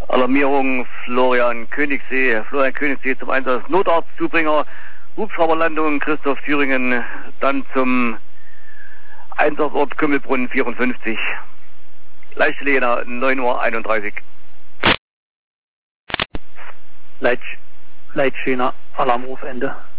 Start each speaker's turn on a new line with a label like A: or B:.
A: Alarmierung Florian Königssee zum Einsatz, Notarztzubringer, Hubschrauberlandung Christoph Thüringen, dann zum Einsatzort Kümmelbrunnen 54. Leichtstelle Jena 9:31 Uhr.
B: Leitschäner, Alarmruf Ende.